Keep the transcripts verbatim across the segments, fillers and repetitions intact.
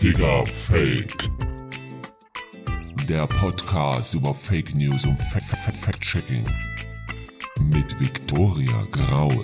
Digga, Fake. Der Podcast über Fake News und Fact-Checking mit Viktoria Graul.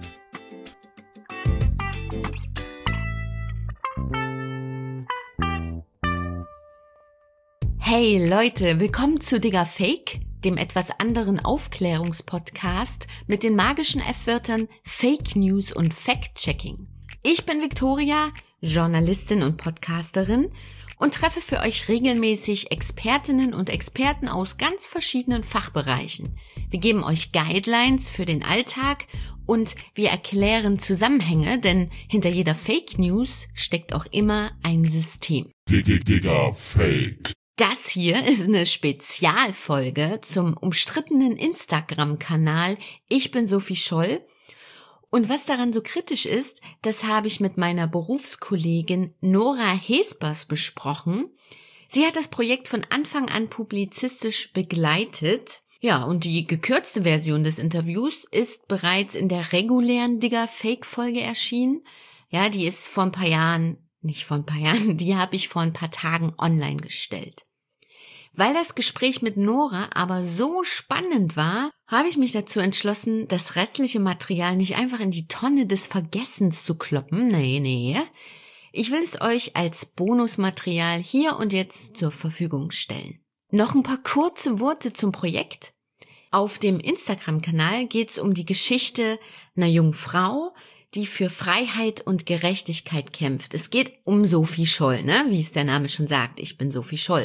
Hey Leute, willkommen zu Digga Fake, dem etwas anderen Aufklärungspodcast mit den magischen F-Wörtern Fake News und Fact-Checking. Ich bin Viktoria, Journalistin und Podcasterin und treffe für euch regelmäßig Expertinnen und Experten aus ganz verschiedenen Fachbereichen. Wir geben euch Guidelines für den Alltag und wir erklären Zusammenhänge, denn hinter jeder Fake News steckt auch immer ein System. Digga, Fake. Das hier ist eine Spezialfolge zum umstrittenen Instagram-Kanal Ich bin Sophie Scholl. Und was daran so kritisch ist, das habe ich mit meiner Berufskollegin Nora Hespers besprochen. Sie hat das Projekt von Anfang an publizistisch begleitet. Ja, und die gekürzte Version des Interviews ist bereits in der regulären Digga-Fake-Folge erschienen. Ja, die ist vor ein paar Jahren, nicht vor ein paar Jahren, die habe ich vor ein paar Tagen online gestellt. Weil das Gespräch mit Nora aber so spannend war, habe ich mich dazu entschlossen, das restliche Material nicht einfach in die Tonne des Vergessens zu kloppen. Nee, nee. Ich will es euch als Bonusmaterial hier und jetzt zur Verfügung stellen. Noch ein paar kurze Worte zum Projekt. Auf dem Instagram-Kanal geht es um die Geschichte einer jungen Frau, die für Freiheit und Gerechtigkeit kämpft. Es geht um Sophie Scholl, ne? Wie es der Name schon sagt, ich bin Sophie Scholl.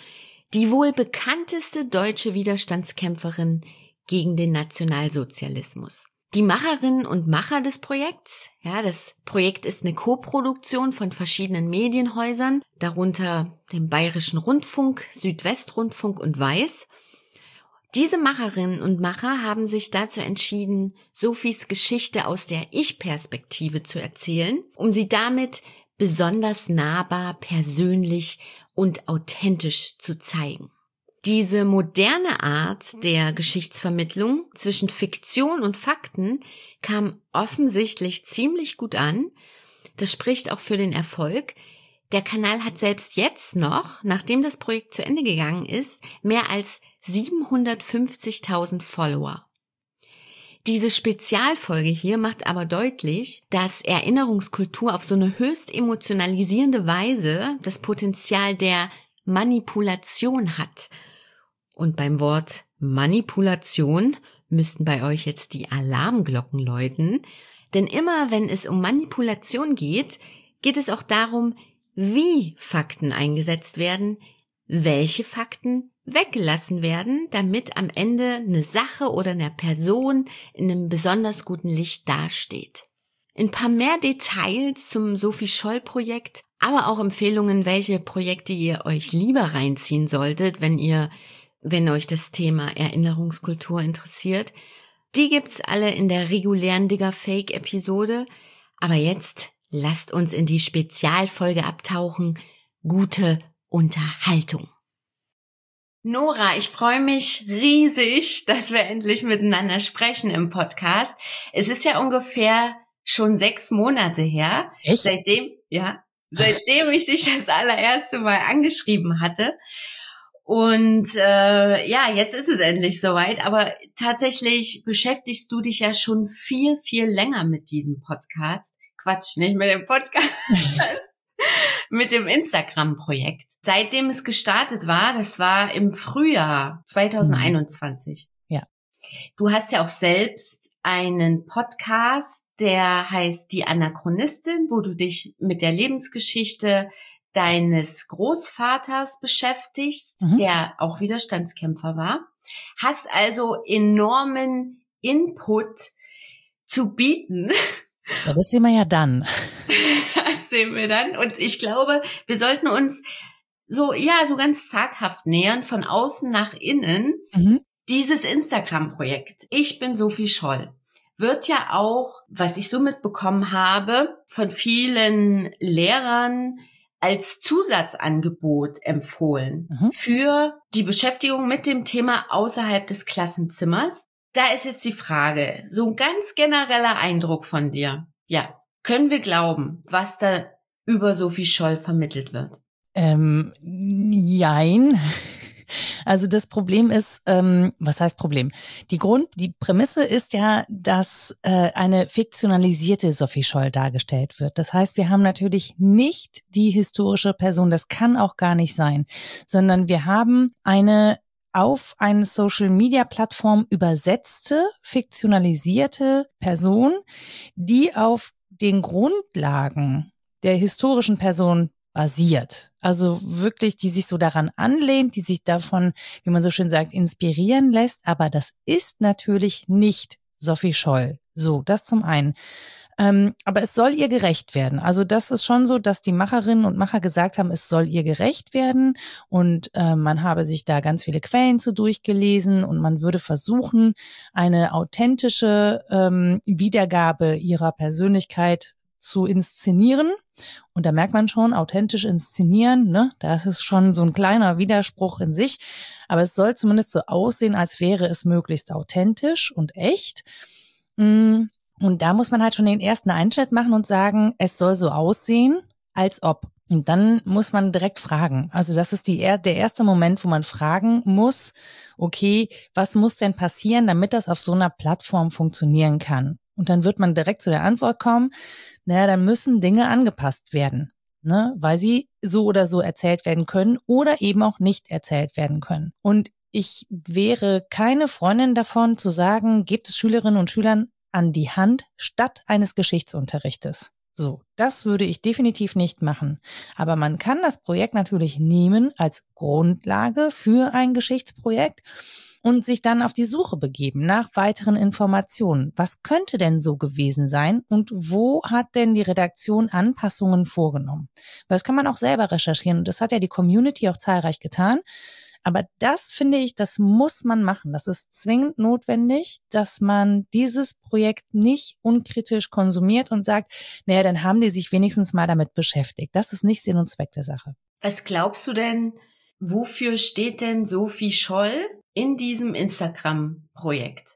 Die wohl bekannteste deutsche Widerstandskämpferin gegen den Nationalsozialismus. Die Macherinnen und Macher des Projekts, ja, das Projekt ist eine Koproduktion von verschiedenen Medienhäusern, darunter dem Bayerischen Rundfunk, Südwestrundfunk und Weiß. Diese Macherinnen und Macher haben sich dazu entschieden, Sophies Geschichte aus der Ich-Perspektive zu erzählen, um sie damit besonders nahbar, persönlich und authentisch zu zeigen. Diese moderne Art der Geschichtsvermittlung zwischen Fiktion und Fakten kam offensichtlich ziemlich gut an. Das spricht auch für den Erfolg. Der Kanal hat selbst jetzt noch, nachdem das Projekt zu Ende gegangen ist, mehr als siebenhundertfünfzigtausend Follower. Diese Spezialfolge hier macht aber deutlich, dass Erinnerungskultur auf so eine höchst emotionalisierende Weise das Potenzial der Manipulation hat. Und beim Wort Manipulation müssten bei euch jetzt die Alarmglocken läuten, denn immer wenn es um Manipulation geht, geht es auch darum, wie Fakten eingesetzt werden, welche Fakten weggelassen werden, damit am Ende eine Sache oder eine Person in einem besonders guten Licht dasteht. Ein paar mehr Details zum Sophie Scholl-Projekt, aber auch Empfehlungen, welche Projekte ihr euch lieber reinziehen solltet, wenn ihr, wenn euch das Thema Erinnerungskultur interessiert. Die gibt's alle in der regulären Digga-Fake-Episode. Aber jetzt lasst uns in die Spezialfolge abtauchen. Gute Unterhaltung. Nora, ich freue mich riesig, dass wir endlich miteinander sprechen im Podcast. Es ist ja ungefähr schon sechs Monate her. Echt? Seitdem, ja, seitdem ich dich das allererste Mal angeschrieben hatte. Und äh, ja, jetzt ist es endlich soweit. Aber tatsächlich beschäftigst du dich ja schon viel, viel länger mit diesem Podcast. Quatsch, nicht mit dem Podcast. Mit dem Instagram-Projekt. Seitdem es gestartet war, das war im Frühjahr zwanzig einundzwanzig. Ja. Du hast ja auch selbst einen Podcast, der heißt Die Anachronistin, wo du dich mit der Lebensgeschichte deines Großvaters beschäftigst, mhm. der auch Widerstandskämpfer war. Hast also enormen Input zu bieten. Ja, das sehen wir ja dann. Das sehen wir dann. Und ich glaube, wir sollten uns so, ja, so ganz zaghaft nähern, von außen nach innen. Mhm. Dieses Instagram-Projekt, Ich bin Sophie Scholl, wird ja auch, was ich so mitbekommen habe, von vielen Lehrern als Zusatzangebot empfohlen mhm. für die Beschäftigung mit dem Thema außerhalb des Klassenzimmers. Da ist jetzt die Frage, so ein ganz genereller Eindruck von dir. Ja, können wir glauben, was da über Sophie Scholl vermittelt wird? Ähm, jein. Also das Problem ist, ähm, was heißt Problem? Die Grund, die Prämisse ist ja, dass äh, eine fiktionalisierte Sophie Scholl dargestellt wird. Das heißt, wir haben natürlich nicht die historische Person, das kann auch gar nicht sein, sondern wir haben eine auf eine Social-Media-Plattform übersetzte, fiktionalisierte Person, die auf den Grundlagen der historischen Person basiert. Also wirklich, die sich so daran anlehnt, die sich davon, wie man so schön sagt, inspirieren lässt. Aber das ist natürlich nicht Sophie Scholl. So, das zum einen. Ähm, aber es soll ihr gerecht werden. Also das ist schon so, dass die Macherinnen und Macher gesagt haben, es soll ihr gerecht werden. Und äh, man habe sich da ganz viele Quellen zu durchgelesen und man würde versuchen, eine authentische ähm, Wiedergabe ihrer Persönlichkeit zu inszenieren. Und da merkt man schon, authentisch inszenieren, ne? Das ist schon so ein kleiner Widerspruch in sich. Aber es soll zumindest so aussehen, als wäre es möglichst authentisch und echt. Und da muss man halt schon den ersten Einschnitt machen und sagen, es soll so aussehen, als ob. Und dann muss man direkt fragen. Also das ist die, der erste Moment, wo man fragen muss, okay, was muss denn passieren, damit das auf so einer Plattform funktionieren kann? Und dann wird man direkt zu der Antwort kommen, naja, dann müssen Dinge angepasst werden, ne, weil sie so oder so erzählt werden können oder eben auch nicht erzählt werden können. Und ich wäre keine Freundin davon zu sagen, gebt es Schülerinnen und Schülern an die Hand statt eines Geschichtsunterrichtes. So, das würde ich definitiv nicht machen. Aber man kann das Projekt natürlich nehmen als Grundlage für ein Geschichtsprojekt und sich dann auf die Suche begeben nach weiteren Informationen. Was könnte denn so gewesen sein und wo hat denn die Redaktion Anpassungen vorgenommen? Weil das kann man auch selber recherchieren und das hat ja die Community auch zahlreich getan. Aber das finde ich, das muss man machen. Das ist zwingend notwendig, dass man dieses Projekt nicht unkritisch konsumiert und sagt, naja, dann haben die sich wenigstens mal damit beschäftigt. Das ist nicht Sinn und Zweck der Sache. Was glaubst du denn, wofür steht denn Sophie Scholl in diesem Instagram-Projekt?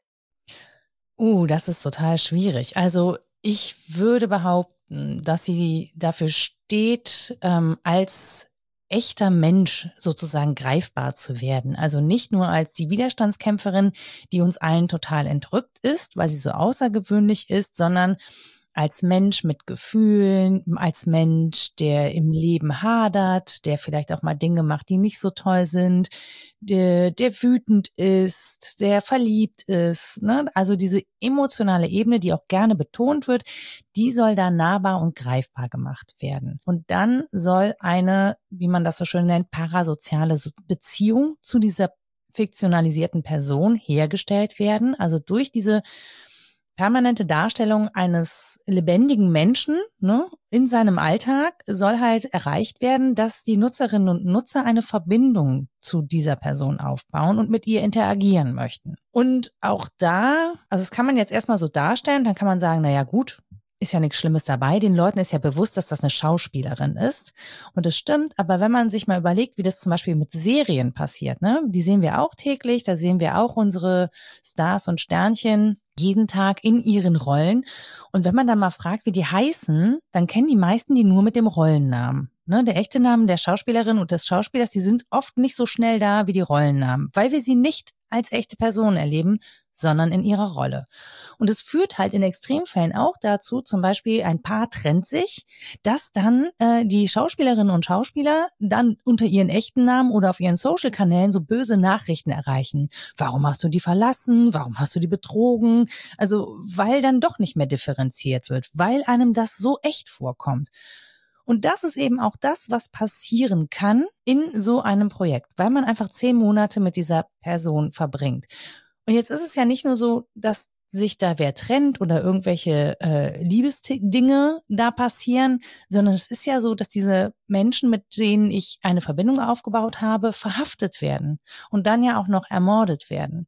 Uh, das ist total schwierig. Also ich würde behaupten, dass sie dafür steht, ähm, als echter Mensch sozusagen greifbar zu werden. Also nicht nur als die Widerstandskämpferin, die uns allen total entrückt ist, weil sie so außergewöhnlich ist, sondern als Mensch mit Gefühlen, als Mensch, der im Leben hadert, der vielleicht auch mal Dinge macht, die nicht so toll sind, der, der wütend ist, der verliebt ist, ne? Also diese emotionale Ebene, die auch gerne betont wird, die soll da nahbar und greifbar gemacht werden. Und dann soll eine, wie man das so schön nennt, parasoziale Beziehung zu dieser fiktionalisierten Person hergestellt werden. Also durch diese permanente Darstellung eines lebendigen Menschen, ne, in seinem Alltag soll halt erreicht werden, dass die Nutzerinnen und Nutzer eine Verbindung zu dieser Person aufbauen und mit ihr interagieren möchten. Und auch da, also das kann man jetzt erstmal so darstellen, dann kann man sagen, na ja, gut, ist ja nichts Schlimmes dabei. Den Leuten ist ja bewusst, dass das eine Schauspielerin ist. Und das stimmt, aber wenn man sich mal überlegt, wie das zum Beispiel mit Serien passiert, ne, die sehen wir auch täglich, da sehen wir auch unsere Stars und Sternchen jeden Tag in ihren Rollen. Und wenn man dann mal fragt, wie die heißen, dann kennen die meisten die nur mit dem Rollennamen. Ne, der echte Name der Schauspielerin und des Schauspielers, die sind oft nicht so schnell da wie die Rollennamen, weil wir sie nicht als echte Person erleben, sondern in ihrer Rolle. Und es führt halt in Extremfällen auch dazu, zum Beispiel ein Paar trennt sich, dass dann äh, die Schauspielerinnen und Schauspieler dann unter ihren echten Namen oder auf ihren Social-Kanälen so böse Nachrichten erreichen. Warum hast du die verlassen? Warum hast du die betrogen? Also weil dann doch nicht mehr differenziert wird, weil einem das so echt vorkommt. Und das ist eben auch das, was passieren kann in so einem Projekt, weil man einfach zehn Monate mit dieser Person verbringt. Und jetzt ist es ja nicht nur so, dass sich da wer trennt oder irgendwelche äh, Liebesdinge da passieren, sondern es ist ja so, dass diese Menschen, mit denen ich eine Verbindung aufgebaut habe, verhaftet werden und dann ja auch noch ermordet werden.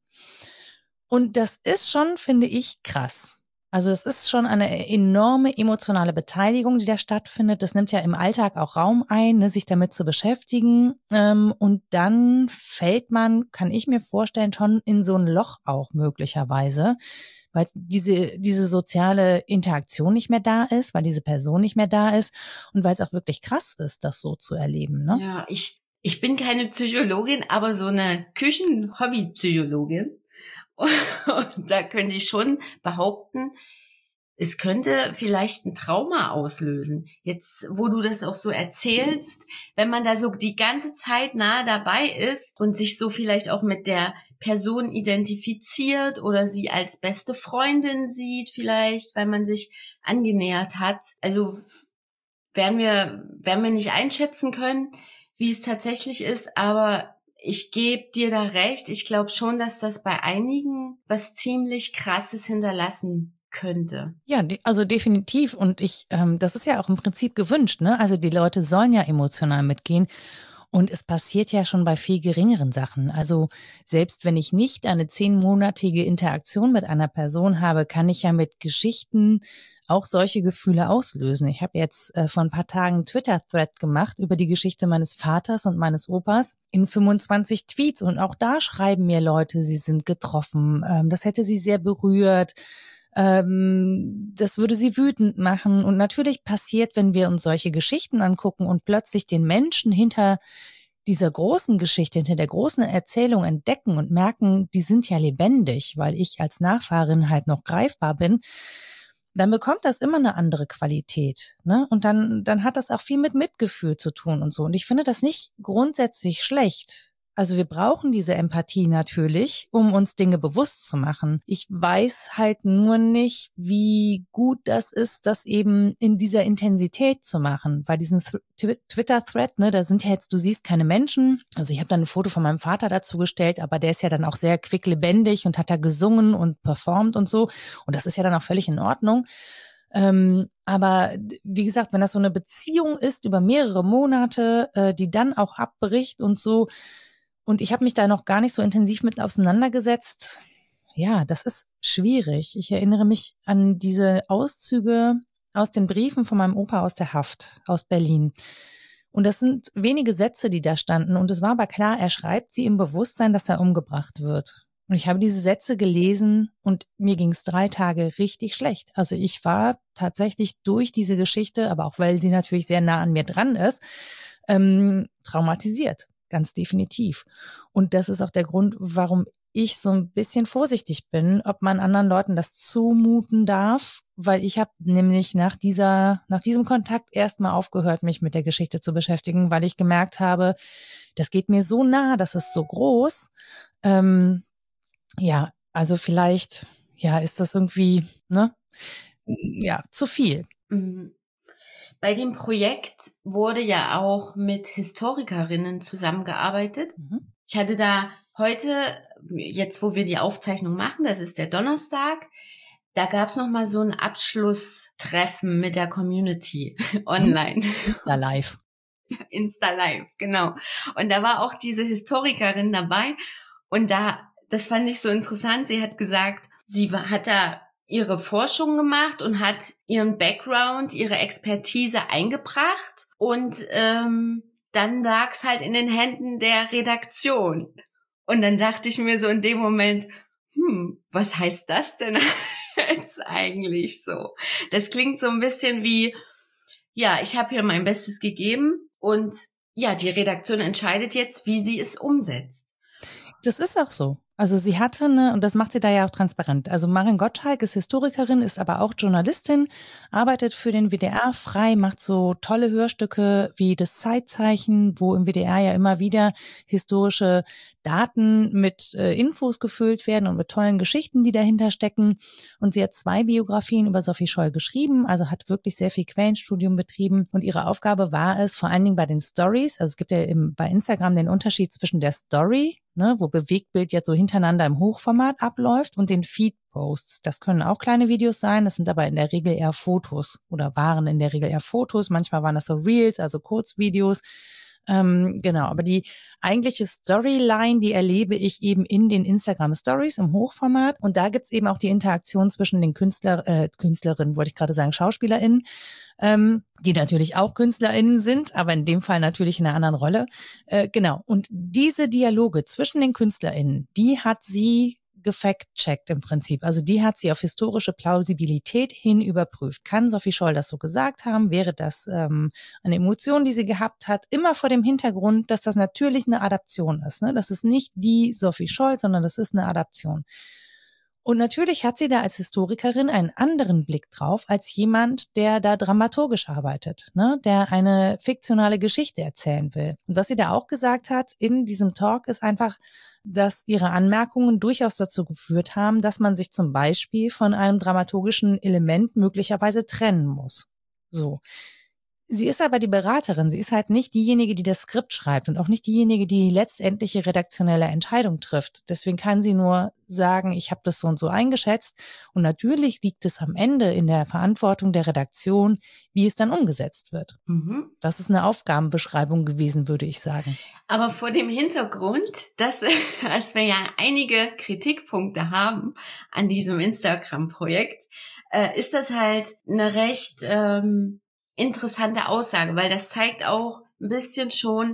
Und das ist schon, finde ich, krass. Also es ist schon eine enorme emotionale Beteiligung, die da stattfindet. Das nimmt ja im Alltag auch Raum ein, ne, sich damit zu beschäftigen. Ähm, und dann fällt man, kann ich mir vorstellen, schon in so ein Loch auch möglicherweise, weil diese, diese soziale Interaktion nicht mehr da ist, weil diese Person nicht mehr da ist und weil es auch wirklich krass ist, das so zu erleben, ne? Ja, ich, ich bin keine Psychologin, aber so eine Küchen-Hobby-Psychologin. Und da könnte ich schon behaupten, es könnte vielleicht ein Trauma auslösen. Jetzt, wo du das auch so erzählst, wenn man da so die ganze Zeit nah dabei ist und sich so vielleicht auch mit der Person identifiziert oder sie als beste Freundin sieht vielleicht, weil man sich angenähert hat. Also werden wir, werden wir nicht einschätzen können, wie es tatsächlich ist, aber ich gebe dir da recht. Ich glaube schon, dass das bei einigen was ziemlich Krasses hinterlassen könnte. Ja, de- also definitiv. Und ich, ähm, das ist ja auch im Prinzip gewünscht, ne? Also die Leute sollen ja emotional mitgehen. Und es passiert ja schon bei viel geringeren Sachen. Also selbst wenn ich nicht eine zehnmonatige Interaktion mit einer Person habe, kann ich ja mit Geschichten auch solche Gefühle auslösen. Ich habe jetzt äh, vor ein paar Tagen einen Twitter-Thread gemacht über die Geschichte meines Vaters und meines Opas in fünfundzwanzig Tweets. Und auch da schreiben mir Leute, sie sind getroffen. Ähm, das hätte sie sehr berührt. Ähm, das würde sie wütend machen. Und natürlich passiert, wenn wir uns solche Geschichten angucken und plötzlich den Menschen hinter dieser großen Geschichte, hinter der großen Erzählung entdecken und merken, die sind ja lebendig, weil ich als Nachfahrin halt noch greifbar bin, dann bekommt das immer eine andere Qualität, ne? Und dann, dann hat das auch viel mit Mitgefühl zu tun und so. Und ich finde das nicht grundsätzlich schlecht. Also wir brauchen diese Empathie natürlich, um uns Dinge bewusst zu machen. Ich weiß halt nur nicht, wie gut das ist, das eben in dieser Intensität zu machen. Bei diesem Th- Twitter-Thread, ne, da sind ja jetzt, du siehst keine Menschen. Also ich habe dann ein Foto von meinem Vater dazu gestellt, aber der ist ja dann auch sehr quicklebendig und hat da gesungen und performt und so. Und das ist ja dann auch völlig in Ordnung. Ähm, aber wie gesagt, wenn das so eine Beziehung ist über mehrere Monate, äh, die dann auch abbricht und so, und ich habe mich da noch gar nicht so intensiv mit auseinandergesetzt. Ja, das ist schwierig. Ich erinnere mich an diese Auszüge aus den Briefen von meinem Opa aus der Haft, aus Berlin. Und das sind wenige Sätze, die da standen. Und es war aber klar, er schreibt sie im Bewusstsein, dass er umgebracht wird. Und ich habe diese Sätze gelesen und mir ging es drei Tage richtig schlecht. Also ich war tatsächlich durch diese Geschichte, aber auch weil sie natürlich sehr nah an mir dran ist, ähm, traumatisiert. Ganz definitiv. Und das ist auch der Grund, warum ich so ein bisschen vorsichtig bin, ob man anderen Leuten das zumuten darf, weil ich habe nämlich nach dieser, nach diesem Kontakt erstmal aufgehört, mich mit der Geschichte zu beschäftigen, weil ich gemerkt habe, das geht mir so nah, das ist so groß. Ähm, ja, also vielleicht, ja, ist das irgendwie, ne, ja, zu viel. Mhm. Bei dem Projekt wurde ja auch mit Historikerinnen zusammengearbeitet. Mhm. Ich hatte da heute, jetzt wo wir die Aufzeichnung machen, das ist der Donnerstag, da gab's noch mal so ein Abschlusstreffen mit der Community online. Insta live. Insta live, genau. Und da war auch diese Historikerin dabei und da, das fand ich so interessant, sie hat gesagt, sie hat da ihre Forschung gemacht und hat ihren Background, ihre Expertise eingebracht und ähm, dann lag es halt in den Händen der Redaktion. Und dann dachte ich mir so in dem Moment, hm, was heißt das denn jetzt eigentlich so? Das klingt so ein bisschen wie, ja, ich habe hier mein Bestes gegeben und ja, die Redaktion entscheidet jetzt, wie sie es umsetzt. Das ist auch so. Also sie hatte eine, und das macht sie da ja auch transparent. Also Marin Gottschalk ist Historikerin, ist aber auch Journalistin, arbeitet für den W D R frei, macht so tolle Hörstücke wie das Zeitzeichen, wo im W D R ja immer wieder historische Daten mit äh, Infos gefüllt werden und mit tollen Geschichten, die dahinter stecken. Und sie hat zwei Biografien über Sophie Scholl geschrieben, also hat wirklich sehr viel Quellenstudium betrieben. Und ihre Aufgabe war es, vor allen Dingen bei den Stories, also es gibt ja im, bei Instagram den Unterschied zwischen der Story, ne, wo Bewegtbild jetzt so hintereinander im Hochformat abläuft, und den Feed-Posts. Das können auch kleine Videos sein, das sind aber in der Regel eher Fotos oder waren in der Regel eher Fotos. Manchmal waren das so Reels, also Kurzvideos. Ähm, genau, aber die eigentliche Storyline, die erlebe ich eben in den Instagram-Stories im Hochformat. Und da gibt's eben auch die Interaktion zwischen den Künstler, äh, Künstlerinnen, wollte ich gerade sagen, SchauspielerInnen, ähm, die natürlich auch KünstlerInnen sind, aber in dem Fall natürlich in einer anderen Rolle. Äh, genau, und diese Dialoge zwischen den KünstlerInnen, die hat sie gefact-checkt im Prinzip. Also die hat sie auf historische Plausibilität hin überprüft. Kann Sophie Scholl das so gesagt haben? Wäre das ähm, eine Emotion, die sie gehabt hat? Immer vor dem Hintergrund, dass das natürlich eine Adaption ist. Ne? Das ist nicht die Sophie Scholl, sondern das ist eine Adaption. Und natürlich hat sie da als Historikerin einen anderen Blick drauf als jemand, der da dramaturgisch arbeitet, ne, der eine fiktionale Geschichte erzählen will. Und was sie da auch gesagt hat in diesem Talk ist einfach, dass ihre Anmerkungen durchaus dazu geführt haben, dass man sich zum Beispiel von einem dramaturgischen Element möglicherweise trennen muss. So. Sie ist aber die Beraterin, sie ist halt nicht diejenige, die das Skript schreibt und auch nicht diejenige, die die letztendliche redaktionelle Entscheidung trifft. Deswegen kann sie nur sagen, ich habe das so und so eingeschätzt. Und natürlich liegt es am Ende in der Verantwortung der Redaktion, wie es dann umgesetzt wird. Mhm. Das ist eine Aufgabenbeschreibung gewesen, würde ich sagen. Aber vor dem Hintergrund, dass, dass wir ja einige Kritikpunkte haben an diesem Instagram-Projekt, äh, ist das halt eine recht ähm, interessante Aussage, weil das zeigt auch ein bisschen schon,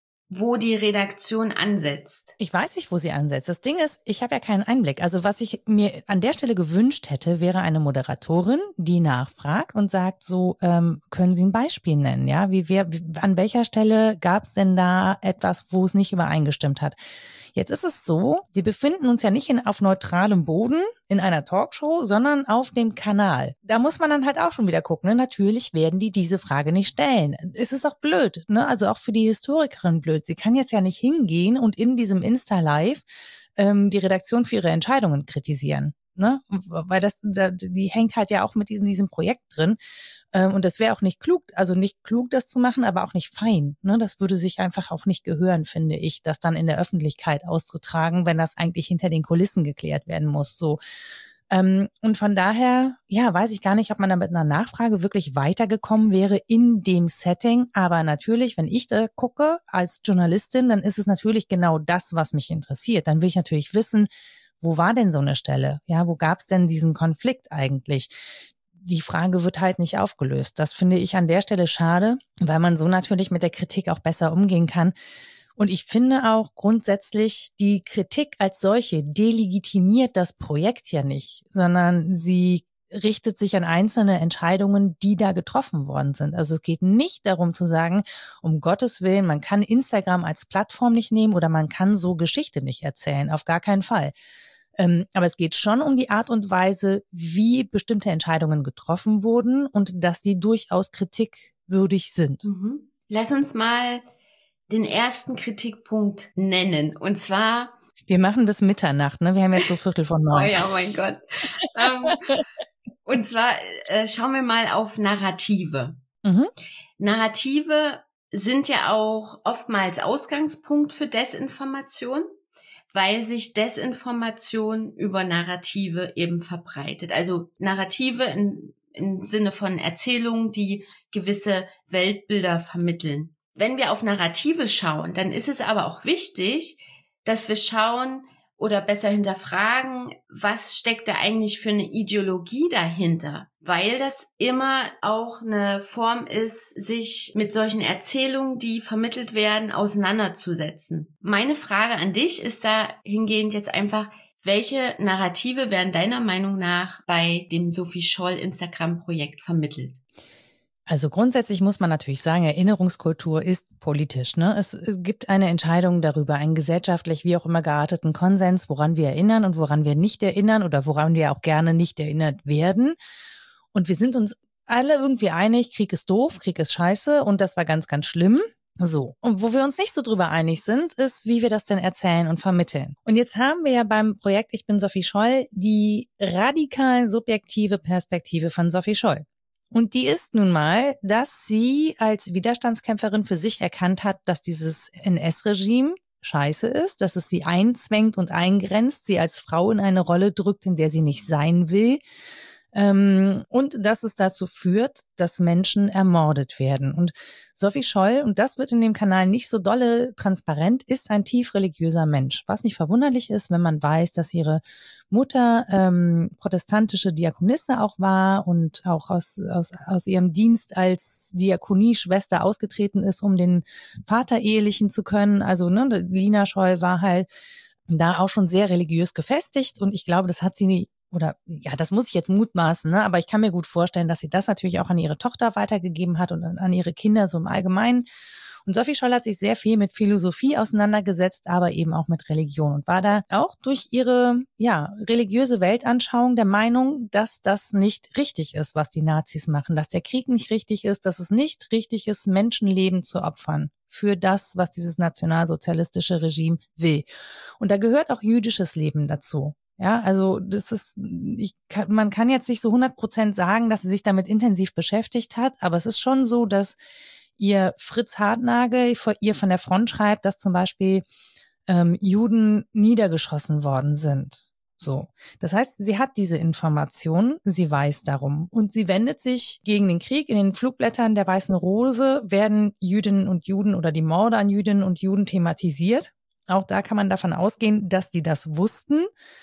wo die Redaktion ansetzt. Ich weiß nicht, wo sie ansetzt. Das Ding ist, ich habe ja keinen Einblick. Also was ich mir an der Stelle gewünscht hätte, wäre eine Moderatorin, die nachfragt und sagt so, ähm, können Sie ein Beispiel nennen? Ja, wie wir, wie, an welcher Stelle gab es denn da etwas, wo es nicht übereingestimmt hat? Jetzt ist es so, wir befinden uns ja nicht in, auf neutralem Boden in einer Talkshow, sondern auf dem Kanal. Da muss man dann halt auch schon wieder gucken. Ne? Natürlich werden die diese Frage nicht stellen. Es ist auch blöd, ne? Also auch für die Historikerin blöd. Sie kann jetzt ja nicht hingehen und in diesem Insta-Live ähm, die Redaktion für ihre Entscheidungen kritisieren. Ne? Weil das, die hängt halt ja auch mit diesem, diesem Projekt drin. Ähm, und das wäre auch nicht klug, also nicht klug, das zu machen, aber auch nicht fein. Ne? Das würde sich einfach auch nicht gehören, finde ich, das dann in der Öffentlichkeit auszutragen, wenn das eigentlich hinter den Kulissen geklärt werden muss. So. Ähm, und von daher, ja, weiß ich gar nicht, ob man da mit einer Nachfrage wirklich weitergekommen wäre in dem Setting. Aber natürlich, wenn ich da gucke als Journalistin, dann ist es natürlich genau das, was mich interessiert. Dann will ich natürlich wissen, wo war denn so eine Stelle? Ja, wo gab es denn diesen Konflikt eigentlich? Die Frage wird halt nicht aufgelöst. Das finde ich an der Stelle schade, weil man so natürlich mit der Kritik auch besser umgehen kann. Und ich finde auch grundsätzlich, die Kritik als solche delegitimiert das Projekt ja nicht, sondern sie richtet sich an einzelne Entscheidungen, die da getroffen worden sind. Also es geht nicht darum zu sagen, um Gottes Willen, man kann Instagram als Plattform nicht nehmen oder man kann so Geschichte nicht erzählen, auf gar keinen Fall. Ähm, aber es geht schon um die Art und Weise, wie bestimmte Entscheidungen getroffen wurden und dass die durchaus kritikwürdig sind. Mhm. Lass uns mal den ersten Kritikpunkt nennen. Und zwar... Wir machen bis Mitternacht, ne? Wir haben jetzt so Viertel von neun. Oh ja, mein Gott. ähm, und zwar äh, schauen wir mal auf Narrative. Mhm. Narrative sind ja auch oftmals Ausgangspunkt für Desinformation, weil sich Desinformation über Narrative eben verbreitet. Also Narrative in, im Sinne von Erzählungen, die gewisse Weltbilder vermitteln. Wenn wir auf Narrative schauen, dann ist es aber auch wichtig, dass wir schauen oder besser hinterfragen, was steckt da eigentlich für eine Ideologie dahinter? Weil das immer auch eine Form ist, sich mit solchen Erzählungen, die vermittelt werden, auseinanderzusetzen. Meine Frage an dich ist da hingehend jetzt einfach, welche Narrative werden deiner Meinung nach bei dem Sophie Scholl Instagram-Projekt vermittelt? Also grundsätzlich muss man natürlich sagen, Erinnerungskultur ist politisch. Ne? Es gibt eine Entscheidung darüber, einen gesellschaftlich wie auch immer gearteten Konsens, woran wir erinnern und woran wir nicht erinnern oder woran wir auch gerne nicht erinnert werden. Und wir sind uns alle irgendwie einig, Krieg ist doof, Krieg ist scheiße und das war ganz, ganz schlimm. So. Und wo wir uns nicht so drüber einig sind, ist, wie wir das denn erzählen und vermitteln. Und jetzt haben wir ja beim Projekt Ich bin Sophie Scholl die radikal subjektive Perspektive von Sophie Scholl. Und die ist nun mal, dass sie als Widerstandskämpferin für sich erkannt hat, dass dieses N S-Regime scheiße ist, dass es sie einzwängt und eingrenzt, sie als Frau in eine Rolle drückt, in der sie nicht sein will. Ähm, und dass es dazu führt, dass Menschen ermordet werden. Und Sophie Scholl, und das wird in dem Kanal nicht so dolle transparent, ist ein tief religiöser Mensch. Was nicht verwunderlich ist, wenn man weiß, dass ihre Mutter ähm, protestantische Diakonisse auch war und auch aus, aus, aus ihrem Dienst als Diakonieschwester ausgetreten ist, um den Vater ehelichen zu können. Also ne, Lina Scholl war halt da auch schon sehr religiös gefestigt und ich glaube, das hat sie nie, oder ja, das muss ich jetzt mutmaßen, ne? Aber ich kann mir gut vorstellen, dass sie das natürlich auch an ihre Tochter weitergegeben hat und an, an ihre Kinder so im Allgemeinen. Und Sophie Scholl hat sich sehr viel mit Philosophie auseinandergesetzt, aber eben auch mit Religion und war da auch durch ihre ja religiöse Weltanschauung der Meinung, dass das nicht richtig ist, was die Nazis machen, dass der Krieg nicht richtig ist, dass es nicht richtig ist, Menschenleben zu opfern für das, was dieses nationalsozialistische Regime will. Und da gehört auch jüdisches Leben dazu. Ja, also das ist, ich kann, man kann jetzt nicht so hundert Prozent sagen, dass sie sich damit intensiv beschäftigt hat, aber es ist schon so, dass ihr Fritz Hartnagel ihr von der Front schreibt, dass zum Beispiel ähm, Juden niedergeschossen worden sind. So, das heißt, sie hat diese Information, sie weiß darum und sie wendet sich gegen den Krieg. In den Flugblättern der Weißen Rose werden Jüdinnen und Juden oder die Morde an Jüdinnen und Juden thematisiert. Auch da kann man davon ausgehen, dass die das wussten.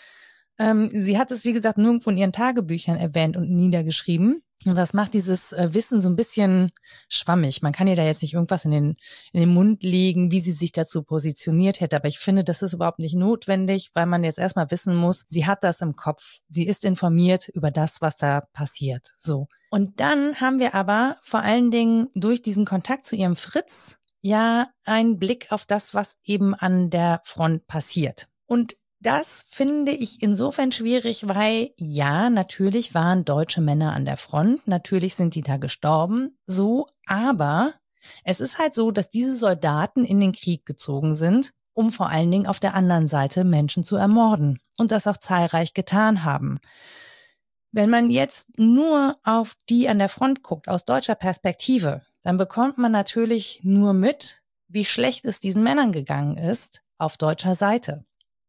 Ähm, sie hat es, wie gesagt, nirgendwo in ihren Tagebüchern erwähnt und niedergeschrieben. Und das macht dieses äh, Wissen so ein bisschen schwammig. Man kann ihr da jetzt nicht irgendwas in den, in den Mund legen, wie sie sich dazu positioniert hätte. Aber ich finde, das ist überhaupt nicht notwendig, weil man jetzt erstmal wissen muss, sie hat das im Kopf. Sie ist informiert über das, was da passiert. So. Und dann haben wir aber vor allen Dingen durch diesen Kontakt zu ihrem Fritz ja einen Blick auf das, was eben an der Front passiert. Und das finde ich insofern schwierig, weil ja, natürlich waren deutsche Männer an der Front, natürlich sind die da gestorben, so, aber es ist halt so, dass diese Soldaten in den Krieg gezogen sind, um vor allen Dingen auf der anderen Seite Menschen zu ermorden und das auch zahlreich getan haben. Wenn man jetzt nur auf die an der Front guckt, aus deutscher Perspektive, dann bekommt man natürlich nur mit, wie schlecht es diesen Männern gegangen ist auf deutscher Seite.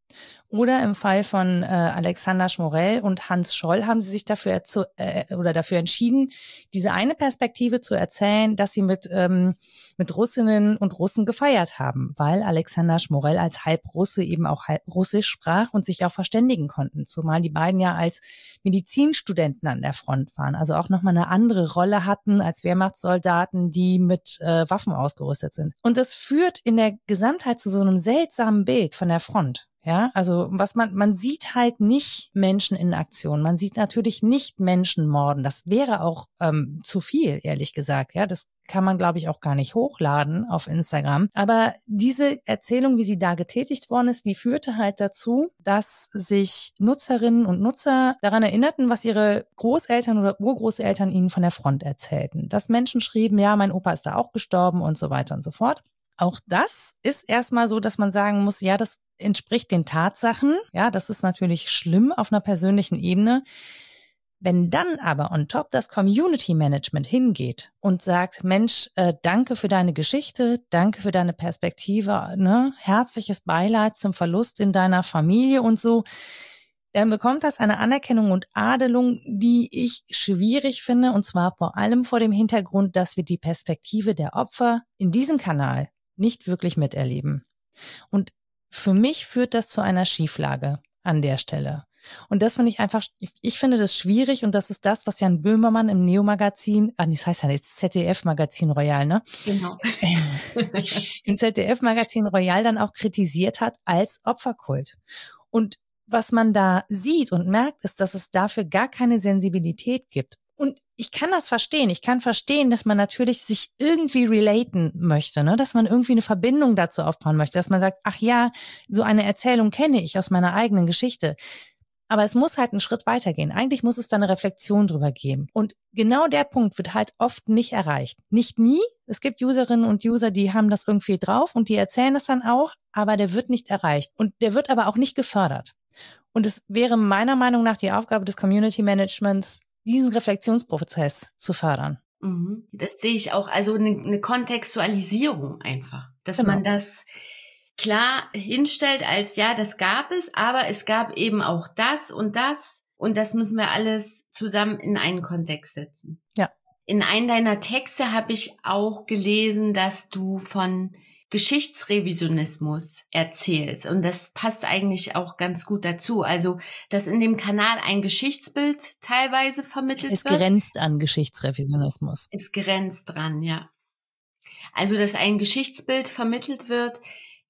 Oder im Fall von äh, Alexander Schmorell und Hans Scholl haben sie sich dafür zu, äh, oder dafür entschieden, diese eine Perspektive zu erzählen, dass sie mit ähm, mit Russinnen und Russen gefeiert haben, weil Alexander Schmorell als Halbrusse eben auch halb Russisch sprach und sich auch verständigen konnten, zumal die beiden ja als Medizinstudenten an der Front waren, also auch nochmal eine andere Rolle hatten als Wehrmachtssoldaten, die mit äh, Waffen ausgerüstet sind. Und das führt in der Gesamtheit zu so einem seltsamen Bild von der Front. Ja, also was man, man sieht halt nicht Menschen in Aktion. Man sieht natürlich nicht Menschen morden. Das wäre auch ähm, zu viel, ehrlich gesagt. Ja, das kann man, glaube ich, auch gar nicht hochladen auf Instagram. Aber diese Erzählung, wie sie da getätigt worden ist, die führte halt dazu, dass sich Nutzerinnen und Nutzer daran erinnerten, was ihre Großeltern oder Urgroßeltern ihnen von der Front erzählten. Dass Menschen schrieben, ja, mein Opa ist da auch gestorben und so weiter und so fort. Auch das ist erstmal so, dass man sagen muss, ja, das entspricht den Tatsachen. Ja, das ist natürlich schlimm auf einer persönlichen Ebene. Wenn dann aber on top das Community Management hingeht und sagt, Mensch, äh, danke für deine Geschichte, danke für deine Perspektive, ne, herzliches Beileid zum Verlust in deiner Familie und so, dann bekommt das eine Anerkennung und Adelung, die ich schwierig finde, und zwar vor allem vor dem Hintergrund, dass wir die Perspektive der Opfer in diesem Kanal nicht wirklich miterleben. Und für mich führt das zu einer Schieflage an der Stelle. Und das finde ich einfach, ich finde das schwierig und das ist das, was Jan Böhmermann im Neo-Magazin, ah, das heißt ja jetzt Z D F-Magazin Royal, ne? Genau. Im Z D F-Magazin Royal dann auch kritisiert hat als Opferkult. Und was man da sieht und merkt, ist, dass es dafür gar keine Sensibilität gibt. Und ich kann das verstehen. Ich kann verstehen, dass man natürlich sich irgendwie relaten möchte, ne? Dass man irgendwie eine Verbindung dazu aufbauen möchte, dass man sagt, ach ja, so eine Erzählung kenne ich aus meiner eigenen Geschichte. Aber es muss halt einen Schritt weitergehen. Eigentlich muss es da eine Reflexion drüber geben. Und genau der Punkt wird halt oft nicht erreicht. Nicht nie. Es gibt Userinnen und User, die haben das irgendwie drauf und die erzählen das dann auch, aber der wird nicht erreicht. Und der wird aber auch nicht gefördert. Und es wäre meiner Meinung nach die Aufgabe des Community Managements, diesen Reflexionsprozess zu fördern. Mhm. Das sehe ich auch. Also eine, eine Kontextualisierung einfach. Dass Genau. man das klar hinstellt als, ja, das gab es, aber es gab eben auch das und das und das müssen wir alles zusammen in einen Kontext setzen. Ja. In einem deiner Texte habe ich auch gelesen, dass du von Geschichtsrevisionismus erzählst und das passt eigentlich auch ganz gut dazu. Also, dass in dem Kanal ein Geschichtsbild teilweise vermittelt Es wird. Es grenzt an Geschichtsrevisionismus. Es grenzt dran, ja. Also, dass ein Geschichtsbild vermittelt wird,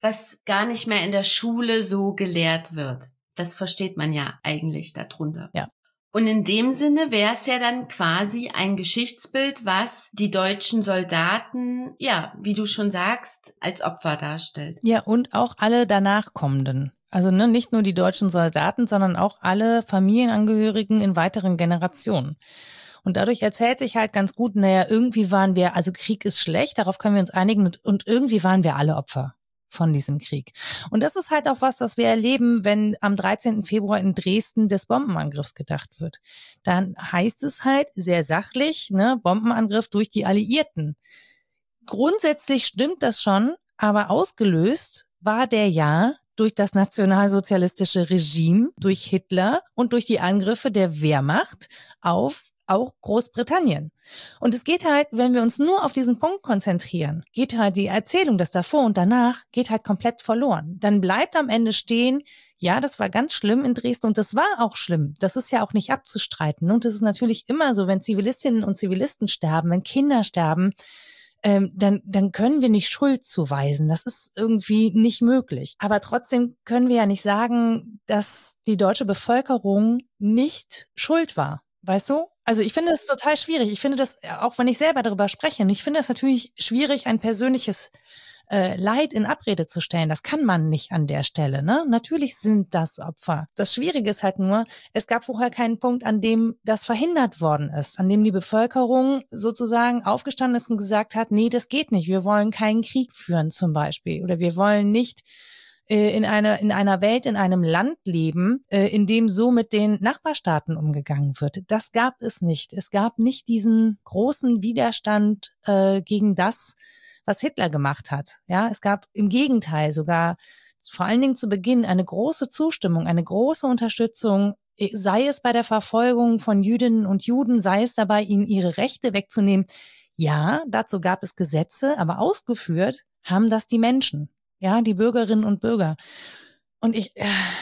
was gar nicht mehr in der Schule so gelehrt wird. Das versteht man ja eigentlich darunter. Ja. Und in dem Sinne wäre es ja dann quasi ein Geschichtsbild, was die deutschen Soldaten, ja, wie du schon sagst, als Opfer darstellt. Ja, und auch alle danach kommenden. Also ne, nicht nur die deutschen Soldaten, sondern auch alle Familienangehörigen in weiteren Generationen. Und dadurch erzählt sich halt ganz gut, naja, irgendwie waren wir, also Krieg ist schlecht, darauf können wir uns einigen und, und irgendwie waren wir alle Opfer von diesem Krieg. Und das ist halt auch was, das wir erleben, wenn am dreizehnten Februar in Dresden des Bombenangriffs gedacht wird. Dann heißt es halt sehr sachlich, ne, Bombenangriff durch die Alliierten. Grundsätzlich stimmt das schon, aber ausgelöst war der ja durch das nationalsozialistische Regime, durch Hitler und durch die Angriffe der Wehrmacht auf auch Großbritannien. Und es geht halt, wenn wir uns nur auf diesen Punkt konzentrieren, geht halt die Erzählung, das davor und danach, geht halt komplett verloren. Dann bleibt am Ende stehen, ja, das war ganz schlimm in Dresden und das war auch schlimm. Das ist ja auch nicht abzustreiten. Und es ist natürlich immer so, wenn Zivilistinnen und Zivilisten sterben, wenn Kinder sterben, ähm, dann, dann können wir nicht Schuld zuweisen. Das ist irgendwie nicht möglich. Aber trotzdem können wir ja nicht sagen, dass die deutsche Bevölkerung nicht schuld war. Weißt du? Also ich finde das total schwierig. Ich finde das, auch wenn ich selber darüber spreche, ich finde das natürlich schwierig, ein persönliches äh, Leid in Abrede zu stellen. Das kann man nicht an der Stelle, ne? Natürlich sind das Opfer. Das Schwierige ist halt nur, es gab vorher keinen Punkt, an dem das verhindert worden ist, an dem die Bevölkerung sozusagen aufgestanden ist und gesagt hat, nee, das geht nicht. Wir wollen keinen Krieg führen zum Beispiel. Oder wir wollen nicht in einer, in einer Welt, in einem Land leben, in dem so mit den Nachbarstaaten umgegangen wird. Das gab es nicht. Es gab nicht diesen großen Widerstand äh, gegen das, was Hitler gemacht hat. Ja, es gab im Gegenteil sogar vor allen Dingen zu Beginn eine große Zustimmung, eine große Unterstützung, sei es bei der Verfolgung von Jüdinnen und Juden, sei es dabei, ihnen ihre Rechte wegzunehmen. Ja, dazu gab es Gesetze, aber ausgeführt haben das die Menschen. Ja, die Bürgerinnen und Bürger. Und ich,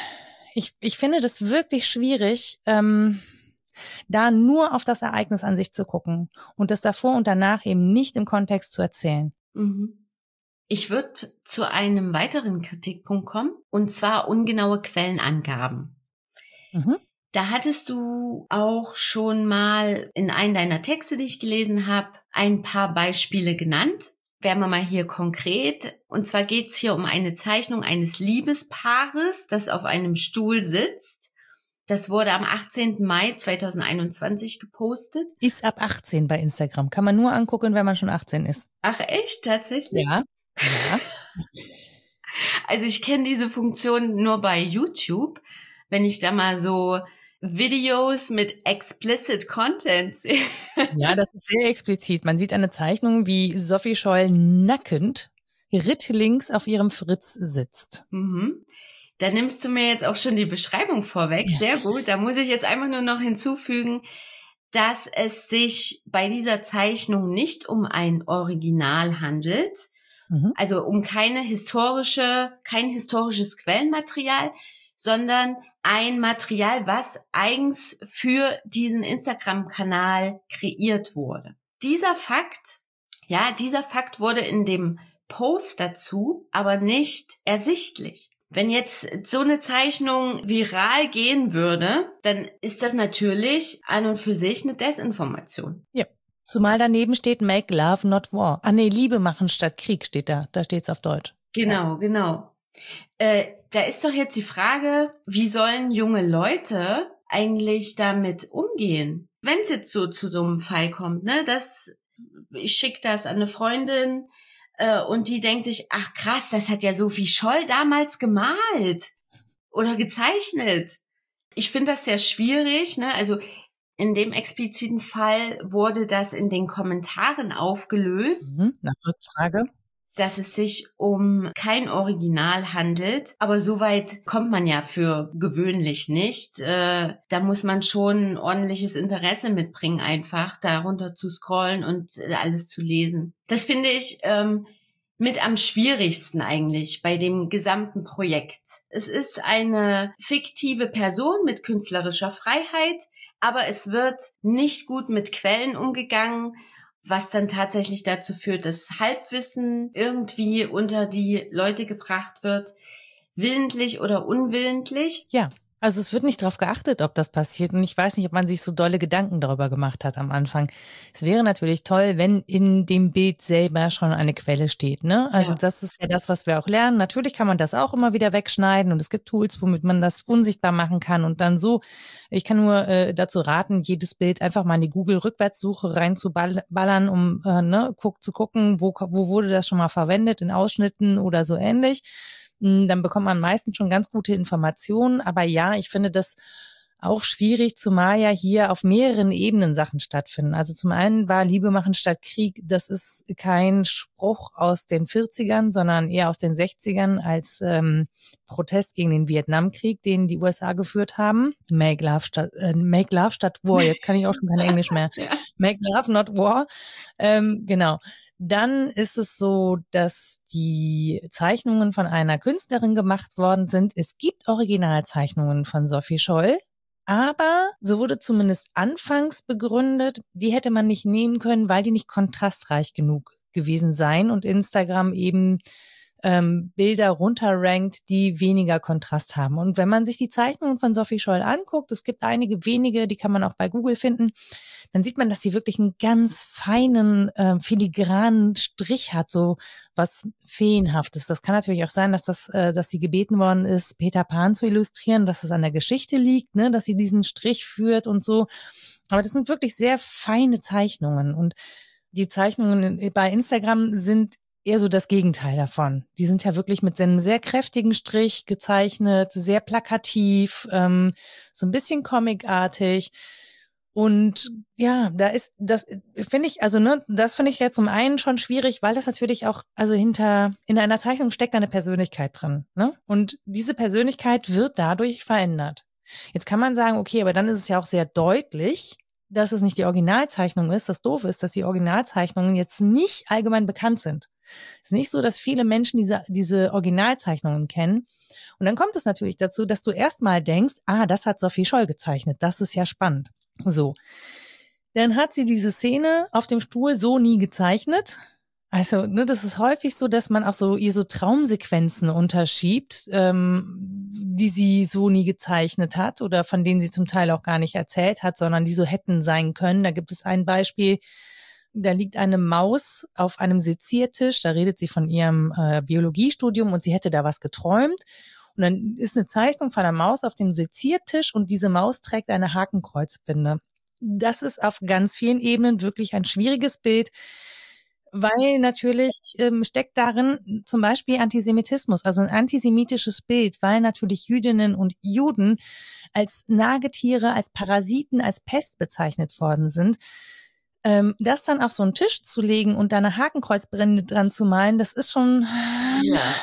ich, ich finde das wirklich schwierig, ähm, da nur auf das Ereignis an sich zu gucken und das davor und danach eben nicht im Kontext zu erzählen. Mhm. Ich würde zu einem weiteren Kritikpunkt kommen, und zwar ungenaue Quellenangaben. Mhm. Da hattest du auch schon mal in einem deiner Texte, die ich gelesen habe, ein paar Beispiele genannt. Wären wir mal hier konkret. Und zwar geht's hier um eine Zeichnung eines Liebespaares, das auf einem Stuhl sitzt. Das wurde am achtzehnten Mai zweitausendeinundzwanzig gepostet. Ist ab achtzehn bei Instagram. Kann man nur angucken, wenn man schon achtzehn ist. Ach echt? Tatsächlich? Ja. Ja. Also ich kenne diese Funktion nur bei YouTube. Wenn ich da mal so Videos mit explicit Content sehe. Ja, das ist sehr explizit. Man sieht eine Zeichnung, wie Sophie Scholl nackend rittlings auf ihrem Fritz sitzt. Mhm. Da nimmst du mir jetzt auch schon die Beschreibung vorweg. Sehr gut. Da muss ich jetzt einfach nur noch hinzufügen, dass es sich bei dieser Zeichnung nicht um ein Original handelt. Mhm. Also um keine historische, kein historisches Quellenmaterial, sondern ein Material, was eigens für diesen Instagram-Kanal kreiert wurde. Dieser Fakt, ja, dieser Fakt wurde in dem Post dazu aber nicht ersichtlich. Wenn jetzt so eine Zeichnung viral gehen würde, dann ist das natürlich an und für sich eine Desinformation. Ja. Zumal daneben steht Make Love Not War. Ah nee, Liebe machen statt Krieg steht da. Da steht's auf Deutsch. Genau, ja. genau. Äh, da ist doch jetzt die Frage, wie sollen junge Leute eigentlich damit umgehen? Wenn es jetzt so zu so einem Fall kommt, ne, dass ich schicke das an eine Freundin äh, und die denkt sich, ach krass, das hat ja Sophie Scholl damals gemalt oder gezeichnet. Ich finde das sehr schwierig, ne, also in dem expliziten Fall wurde das in den Kommentaren aufgelöst. Mhm, nach Rückfrage. Dass es sich um kein Original handelt. Aber so weit kommt man ja für gewöhnlich nicht. Äh, da muss man schon ein ordentliches Interesse mitbringen, einfach da runter zu scrollen und äh, alles zu lesen. Das finde ich ähm, mit am schwierigsten eigentlich bei dem gesamten Projekt. Es ist eine fiktive Person mit künstlerischer Freiheit, aber es wird nicht gut mit Quellen umgegangen. was dann tatsächlich dazu führt, dass Halbwissen irgendwie unter die Leute gebracht wird, willentlich oder unwillentlich. Ja. Also es wird nicht darauf geachtet, ob das passiert. Und ich weiß nicht, ob man sich so dolle Gedanken darüber gemacht hat am Anfang. Es wäre natürlich toll, wenn in dem Bild selber schon eine Quelle steht, ne? Also ja. Das ist ja das, was wir auch lernen. Natürlich kann man das auch immer wieder wegschneiden und es gibt Tools, womit man das unsichtbar machen kann und dann so. Ich kann nur äh, dazu raten, jedes Bild einfach mal in die Google-Rückwärtssuche reinzuballern, um äh, ne, guck, zu gucken, wo, wo wurde das schon mal verwendet, in Ausschnitten oder so ähnlich. Dann bekommt man meistens schon ganz gute Informationen. Aber ja, ich finde das auch schwierig, zumal ja hier auf mehreren Ebenen Sachen stattfinden. Also zum einen war Liebe machen statt Krieg, das ist kein Spruch aus den vierzigern, sondern eher aus den sechzigern als ähm, Protest gegen den Vietnamkrieg, den die U S A geführt haben. Make love statt, äh, make love statt war. Jetzt kann ich auch schon kein Englisch mehr. Ja. Make love, not war. Ähm, genau. Dann ist es so, dass die Zeichnungen von einer Künstlerin gemacht worden sind. Es gibt Originalzeichnungen von Sophie Scholl, aber so wurde zumindest anfangs begründet, die hätte man nicht nehmen können, weil die nicht kontrastreich genug gewesen seien und Instagram eben ähm, Bilder runterrankt, die weniger Kontrast haben. Und wenn man sich die Zeichnungen von Sophie Scholl anguckt, es gibt einige wenige, die kann man auch bei Google finden, dann sieht man, dass sie wirklich einen ganz feinen, äh, filigranen Strich hat, so was Feenhaftes. Das kann natürlich auch sein, dass das, äh, dass sie gebeten worden ist, Peter Pan zu illustrieren, dass es an der Geschichte liegt, ne, dass sie diesen Strich führt und so. Aber das sind wirklich sehr feine Zeichnungen und die Zeichnungen bei Instagram sind eher so das Gegenteil davon. Die sind ja wirklich mit einem sehr kräftigen Strich gezeichnet, sehr plakativ, ähm, so ein bisschen comicartig. Und ja, da ist, das finde ich, also ne, das finde ich ja zum einen schon schwierig, weil das natürlich auch, also hinter, in einer Zeichnung steckt eine Persönlichkeit drin, ne? Und diese Persönlichkeit wird dadurch verändert. Jetzt kann man sagen, okay, aber dann ist es ja auch sehr deutlich, dass es nicht die Originalzeichnung ist. Das Doofe ist, dass die Originalzeichnungen jetzt nicht allgemein bekannt sind. Es ist nicht so, dass viele Menschen diese, diese Originalzeichnungen kennen. Und dann kommt es natürlich dazu, dass du erstmal denkst, ah, das hat Sophie Scholl gezeichnet. Das ist ja spannend. So. Dann hat sie diese Szene auf dem Stuhl so nie gezeichnet. Also, ne, das ist häufig so, dass man auch so ihr so Traumsequenzen unterschiebt, ähm, die sie so nie gezeichnet hat oder von denen sie zum Teil auch gar nicht erzählt hat, sondern die so hätten sein können. Da gibt es ein Beispiel, da liegt eine Maus auf einem Seziertisch, da redet sie von ihrem äh, Biologiestudium und sie hätte da was geträumt. Und dann ist eine Zeichnung von einer Maus auf dem Seziertisch und diese Maus trägt eine Hakenkreuzbinde. Das ist auf ganz vielen Ebenen wirklich ein schwieriges Bild, weil natürlich ähm, steckt darin zum Beispiel Antisemitismus, also ein antisemitisches Bild, weil natürlich Jüdinnen und Juden als Nagetiere, als Parasiten, als Pest bezeichnet worden sind. Ähm, das dann auf so einen Tisch zu legen und da eine Hakenkreuzbrille dran zu malen, das ist schon... Ja,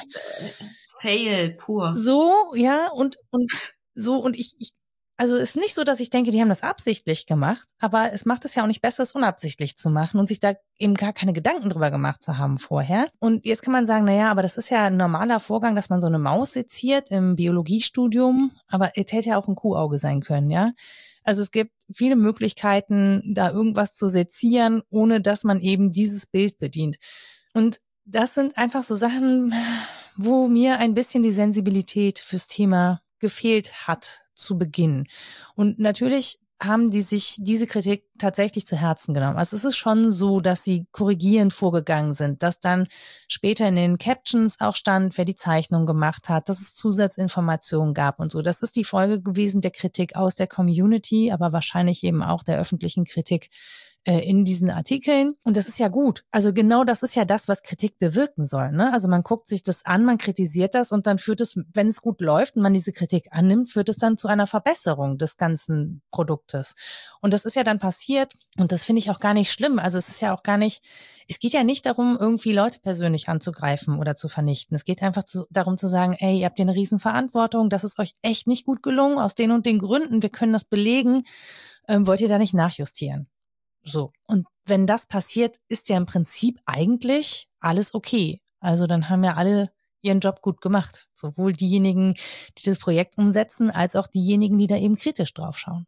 Fail pur. So, ja, und, und so, und ich, ich, also es ist nicht so, dass ich denke, die haben das absichtlich gemacht, aber es macht es ja auch nicht besser, es unabsichtlich zu machen und sich da eben gar keine Gedanken drüber gemacht zu haben vorher. Und jetzt kann man sagen, na ja, aber das ist ja ein normaler Vorgang, dass man so eine Maus seziert im Biologiestudium, aber es hätte ja auch ein Kuhauge sein können, ja. Also es gibt viele Möglichkeiten, da irgendwas zu sezieren, ohne dass man eben dieses Bild bedient. Und das sind einfach so Sachen, wo mir ein bisschen die Sensibilität fürs Thema gefehlt hat zu Beginn. Und natürlich haben die sich diese Kritik tatsächlich zu Herzen genommen. Also es ist schon so, dass sie korrigierend vorgegangen sind, dass dann später in den Captions auch stand, wer die Zeichnung gemacht hat, dass es Zusatzinformationen gab und so. Das ist die Folge gewesen der Kritik aus der Community, aber wahrscheinlich eben auch der öffentlichen Kritik in diesen Artikeln. Und das ist ja gut. Also genau das ist ja das, was Kritik bewirken soll, ne? Also man guckt sich das an, man kritisiert das und dann führt es, wenn es gut läuft und man diese Kritik annimmt, führt es dann zu einer Verbesserung des ganzen Produktes. Und das ist ja dann passiert und das finde ich auch gar nicht schlimm. Also es ist ja auch gar nicht, es geht ja nicht darum, irgendwie Leute persönlich anzugreifen oder zu vernichten. Es geht einfach zu, darum zu sagen, ey, ihr habt hier eine riesen Verantwortung, das ist euch echt nicht gut gelungen, aus den und den Gründen, wir können das belegen, ähm, wollt ihr da nicht nachjustieren? So. Und wenn das passiert, ist ja im Prinzip eigentlich alles okay. Also dann haben ja alle ihren Job gut gemacht. Sowohl diejenigen, die das Projekt umsetzen, als auch diejenigen, die da eben kritisch drauf schauen.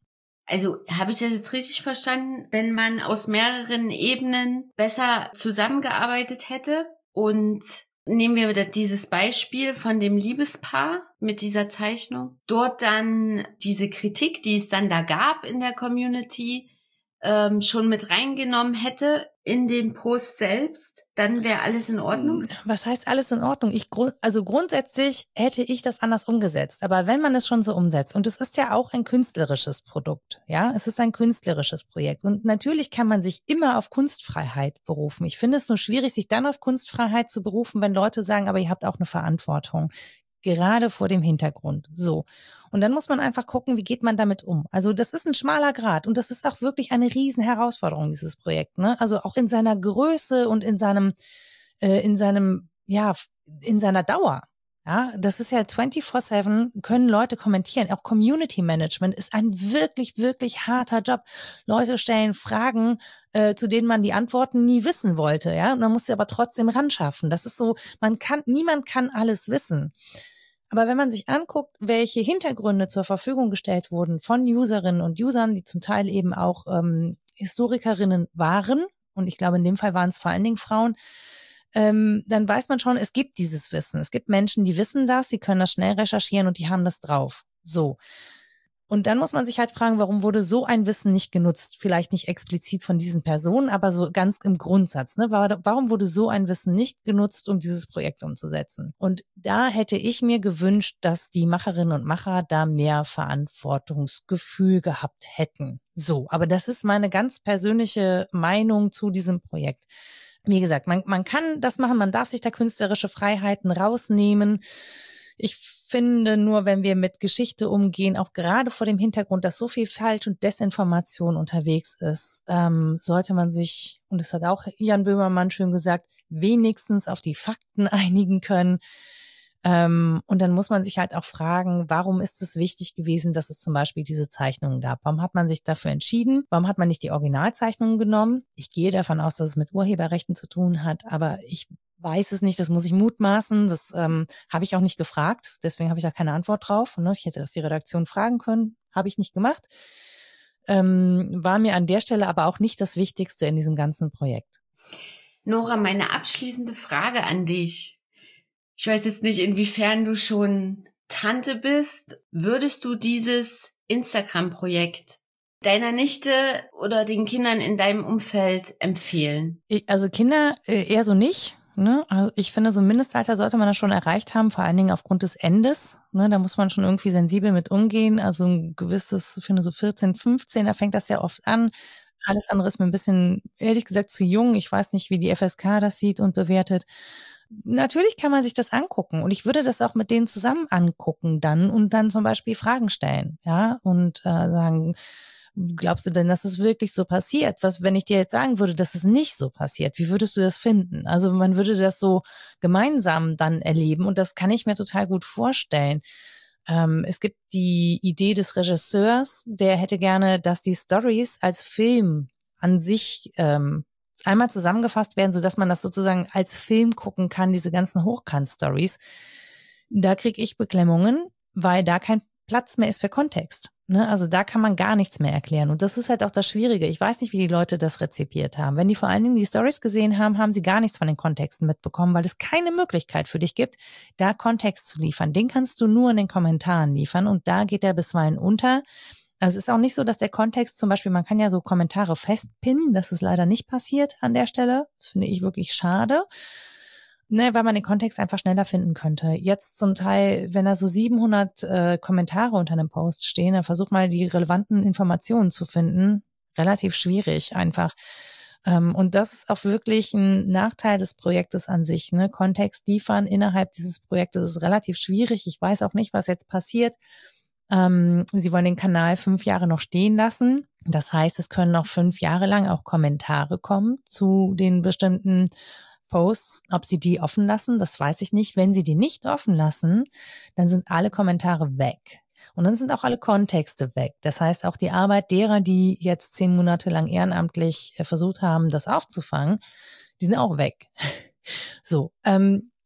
Also habe ich das jetzt richtig verstanden, wenn man aus mehreren Ebenen besser zusammengearbeitet hätte? Und nehmen wir wieder dieses Beispiel von dem Liebespaar mit dieser Zeichnung. Dort dann diese Kritik, die es dann da gab in der Community, ähm, schon mit reingenommen hätte in den Post selbst, dann wäre alles in Ordnung? Was heißt alles in Ordnung? Ich grund, also grundsätzlich hätte ich das anders umgesetzt. Aber wenn man es schon so umsetzt, und es ist ja auch ein künstlerisches Produkt, ja, es ist ein künstlerisches Projekt. Und natürlich kann man sich immer auf Kunstfreiheit berufen. Ich finde es nur schwierig, sich dann auf Kunstfreiheit zu berufen, wenn Leute sagen, aber ihr habt auch eine Verantwortung. Gerade vor dem Hintergrund. So. Und dann muss man einfach gucken, wie geht man damit um. Also das ist ein schmaler Grat und das ist auch wirklich eine riesen Herausforderung, dieses Projekt, ne? Also auch in seiner Größe und in seinem, äh, in seinem, ja, in seiner Dauer. Ja, das ist ja vierundzwanzig sieben, können Leute kommentieren. Auch Community Management ist ein wirklich, wirklich harter Job. Leute stellen Fragen, äh, zu denen man die Antworten nie wissen wollte, ja. Und man muss sie aber trotzdem ran schaffen. Das ist so, man kann, niemand kann alles wissen. Aber wenn man sich anguckt, welche Hintergründe zur Verfügung gestellt wurden von Userinnen und Usern, die zum Teil eben auch ähm, Historikerinnen waren, und ich glaube, in dem Fall waren es vor allen Dingen Frauen, ähm, dann weiß man schon, es gibt dieses Wissen. Es gibt Menschen, die wissen das, die können das schnell recherchieren und die haben das drauf. So. Und dann muss man sich halt fragen, warum wurde so ein Wissen nicht genutzt? Vielleicht nicht explizit von diesen Personen, aber so ganz im Grundsatz. Ne? Warum wurde so ein Wissen nicht genutzt, um dieses Projekt umzusetzen? Und da hätte ich mir gewünscht, dass die Macherinnen und Macher da mehr Verantwortungsgefühl gehabt hätten. So, aber das ist meine ganz persönliche Meinung zu diesem Projekt. Wie gesagt, man, man kann das machen, man darf sich da künstlerische Freiheiten rausnehmen. Ich finde nur, wenn wir mit Geschichte umgehen, auch gerade vor dem Hintergrund, dass so viel Falsch- und Desinformation unterwegs ist, ähm, sollte man sich, und das hat auch Jan Böhmermann schön gesagt, wenigstens auf die Fakten einigen können. Ähm, und dann muss man sich halt auch fragen, warum ist es wichtig gewesen, dass es zum Beispiel diese Zeichnungen gab? Warum hat man sich dafür entschieden? Warum hat man nicht die Originalzeichnungen genommen? Ich gehe davon aus, dass es mit Urheberrechten zu tun hat, aber ich weiß es nicht, das muss ich mutmaßen, das ähm, habe ich auch nicht gefragt, deswegen habe ich da keine Antwort drauf. Ne? Ich hätte das die Redaktion fragen können, habe ich nicht gemacht. Ähm, war mir an der Stelle aber auch nicht das Wichtigste in diesem ganzen Projekt. Nora, meine abschließende Frage an dich. Ich weiß jetzt nicht, inwiefern du schon Tante bist. Würdest du dieses Instagram-Projekt deiner Nichte oder den Kindern in deinem Umfeld empfehlen? Ich, also Kinder äh, eher so nicht. Ne? Also ich finde, so ein Mindestalter sollte man das schon erreicht haben, vor allen Dingen aufgrund des Endes. Ne? Da muss man schon irgendwie sensibel mit umgehen. Also ein gewisses, ich finde so vierzehn, fünfzehn, da fängt das ja oft an. Alles andere ist mir ein bisschen, ehrlich gesagt, zu jung. Ich weiß nicht, wie die F S K das sieht und bewertet. Natürlich kann man sich das angucken und ich würde das auch mit denen zusammen angucken dann und dann zum Beispiel Fragen stellen, ja, und äh, sagen, glaubst du denn, dass es wirklich so passiert? Was, wenn ich dir jetzt sagen würde, dass es nicht so passiert, wie würdest du das finden? Also man würde das so gemeinsam dann erleben und das kann ich mir total gut vorstellen. Ähm, es gibt die Idee des Regisseurs, der hätte gerne, dass die Stories als Film an sich ähm, einmal zusammengefasst werden, sodass man das sozusagen als Film gucken kann, diese ganzen Hochkant-Stories. Da kriege ich Beklemmungen, weil da kein Platz mehr ist für Kontext. Ne? Also da kann man gar nichts mehr erklären. Und das ist halt auch das Schwierige. Ich weiß nicht, wie die Leute das rezipiert haben. Wenn die vor allen Dingen die Stories gesehen haben, haben sie gar nichts von den Kontexten mitbekommen, weil es keine Möglichkeit für dich gibt, da Kontext zu liefern. Den kannst du nur in den Kommentaren liefern und da geht er bisweilen unter. Also es ist auch nicht so, dass der Kontext zum Beispiel, man kann ja so Kommentare festpinnen, das ist leider nicht passiert an der Stelle. Das finde ich wirklich schade. Ne, weil man den Kontext einfach schneller finden könnte. Jetzt zum Teil, wenn da so siebenhundert äh, Kommentare unter einem Post stehen, dann versuch mal die relevanten Informationen zu finden. Relativ schwierig einfach. Ähm, und das ist auch wirklich ein Nachteil des Projektes an sich. Ne? Kontext liefern innerhalb dieses Projektes ist relativ schwierig. Ich weiß auch nicht, was jetzt passiert. Ähm, sie wollen den Kanal fünf Jahre noch stehen lassen. Das heißt, es können noch fünf Jahre lang auch Kommentare kommen zu den bestimmten Posts. Ob sie die offen lassen, das weiß ich nicht. Wenn sie die nicht offen lassen, dann sind alle Kommentare weg. Und dann sind auch alle Kontexte weg. Das heißt, auch die Arbeit derer, die jetzt zehn Monate lang ehrenamtlich versucht haben, das aufzufangen, die sind auch weg. So, ähm,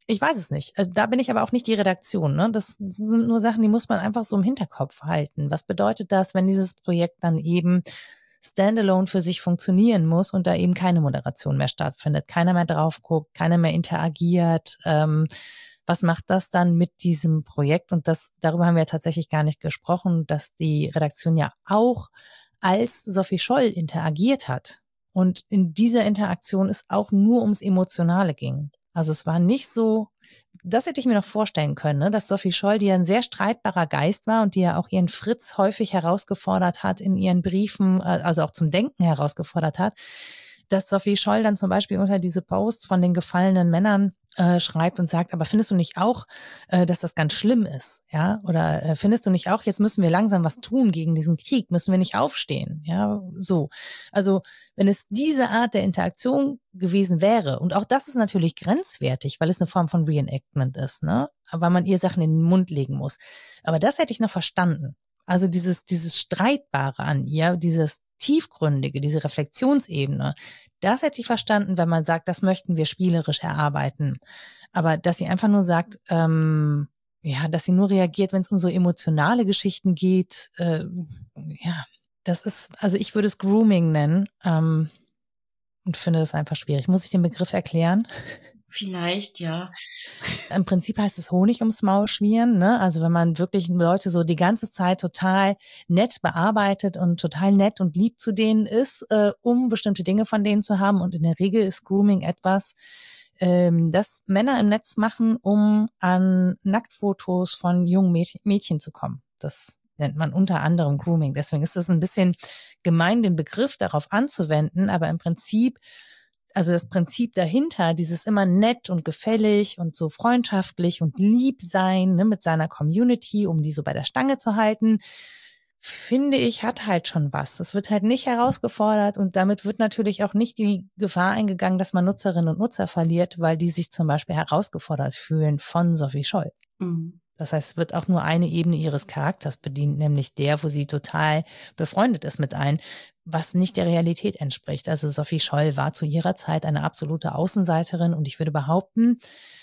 Ich weiß es nicht. Also da bin ich aber auch nicht die Redaktion. Ne? Das sind nur Sachen, die muss man einfach so im Hinterkopf halten. Was bedeutet das, wenn dieses Projekt dann eben standalone für sich funktionieren muss und da eben keine Moderation mehr stattfindet, keiner mehr drauf guckt, keiner mehr interagiert? Ähm, was macht das dann mit diesem Projekt? Und das, darüber haben wir tatsächlich gar nicht gesprochen, dass die Redaktion ja auch als Sophie Scholl interagiert hat. Und in dieser Interaktion es auch nur ums Emotionale ging. Also es war nicht so, das hätte ich mir noch vorstellen können, ne, dass Sophie Scholl, die ja ein sehr streitbarer Geist war und die ja auch ihren Fritz häufig herausgefordert hat in ihren Briefen, also auch zum Denken herausgefordert hat, dass Sophie Scholl dann zum Beispiel unter diese Posts von den gefallenen Männern äh, schreibt und sagt, aber findest du nicht auch, äh, dass das ganz schlimm ist, ja? Oder äh, findest du nicht auch, jetzt müssen wir langsam was tun gegen diesen Krieg, müssen wir nicht aufstehen, ja? So. Also, wenn es diese Art der Interaktion gewesen wäre, und auch das ist natürlich grenzwertig, weil es eine Form von Reenactment ist, ne? Weil man ihr Sachen in den Mund legen muss. Aber das hätte ich noch verstanden. Also dieses, dieses Streitbare an ihr, dieses Tiefgründige, diese Reflexionsebene, das hätte ich verstanden, wenn man sagt, das möchten wir spielerisch erarbeiten. Aber dass sie einfach nur sagt, ähm, ja, dass sie nur reagiert, wenn es um so emotionale Geschichten geht, äh, ja, das ist, also ich würde es Grooming nennen, ähm, und finde das einfach schwierig. Muss ich den Begriff erklären? Vielleicht, ja. Im Prinzip heißt es Honig ums Maul schmieren, ne? Also wenn man wirklich Leute so die ganze Zeit total nett bearbeitet und total nett und lieb zu denen ist, äh, um bestimmte Dinge von denen zu haben. Und in der Regel ist Grooming etwas, ähm, das Männer im Netz machen, um an Nacktfotos von jungen Mädchen, Mädchen zu kommen. Das nennt man unter anderem Grooming. Deswegen ist es ein bisschen gemein, den Begriff darauf anzuwenden, aber im Prinzip, also das Prinzip dahinter, dieses immer nett und gefällig und so freundschaftlich und lieb sein, ne, mit seiner Community, um die so bei der Stange zu halten, finde ich, hat halt schon was. Es wird halt nicht herausgefordert und damit wird natürlich auch nicht die Gefahr eingegangen, dass man Nutzerinnen und Nutzer verliert, weil die sich zum Beispiel herausgefordert fühlen von Sophie Scholl. Mhm. Das heißt, es wird auch nur eine Ebene ihres Charakters bedient, nämlich der, wo sie total befreundet ist mit einem, was nicht der Realität entspricht. Also Sophie Scholl war zu ihrer Zeit eine absolute Außenseiterin und ich würde behaupten,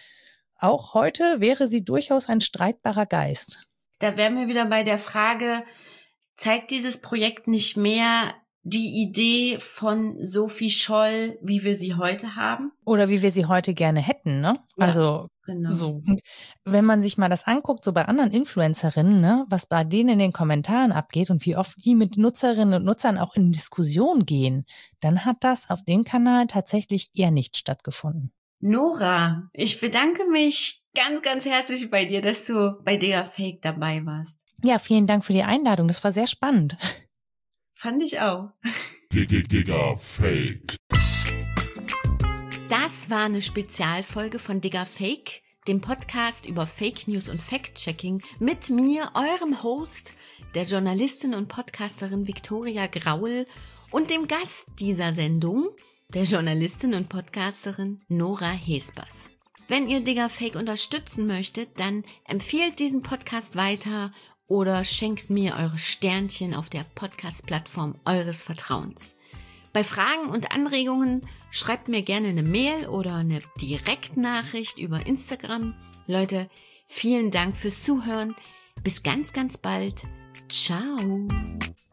auch heute wäre sie durchaus ein streitbarer Geist. Da wären wir wieder bei der Frage, zeigt dieses Projekt nicht mehr die Idee von Sophie Scholl, wie wir sie heute haben? Oder wie wir sie heute gerne hätten, ne? Ja, also genau. So. Und wenn man sich mal das anguckt, so bei anderen Influencerinnen, ne, was bei denen in den Kommentaren abgeht und wie oft die mit Nutzerinnen und Nutzern auch in Diskussion gehen, dann hat das auf dem Kanal tatsächlich eher nicht stattgefunden. Nora, ich bedanke mich ganz, ganz herzlich bei dir, dass du bei Digga Fake dabei warst. Ja, vielen Dank für die Einladung. Das war sehr spannend. Fand ich auch. Digga Fake. Das war eine Spezialfolge von Digga Fake, dem Podcast über Fake News und Fact-Checking mit mir, eurem Host, der Journalistin und Podcasterin Viktoria Graul und dem Gast dieser Sendung, der Journalistin und Podcasterin Nora Hespers. Wenn ihr Digga Fake unterstützen möchtet, dann empfehlt diesen Podcast weiter oder schenkt mir eure Sternchen auf der Podcast-Plattform eures Vertrauens. Bei Fragen und Anregungen schreibt mir gerne eine Mail oder eine Direktnachricht über Instagram. Leute, vielen Dank fürs Zuhören. Bis ganz, ganz bald. Ciao.